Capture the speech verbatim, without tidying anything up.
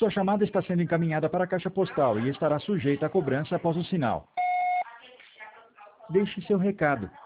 Sua chamada está sendo encaminhada para a caixa postal e estará sujeita a cobrança após o sinal. Deixe seu recado.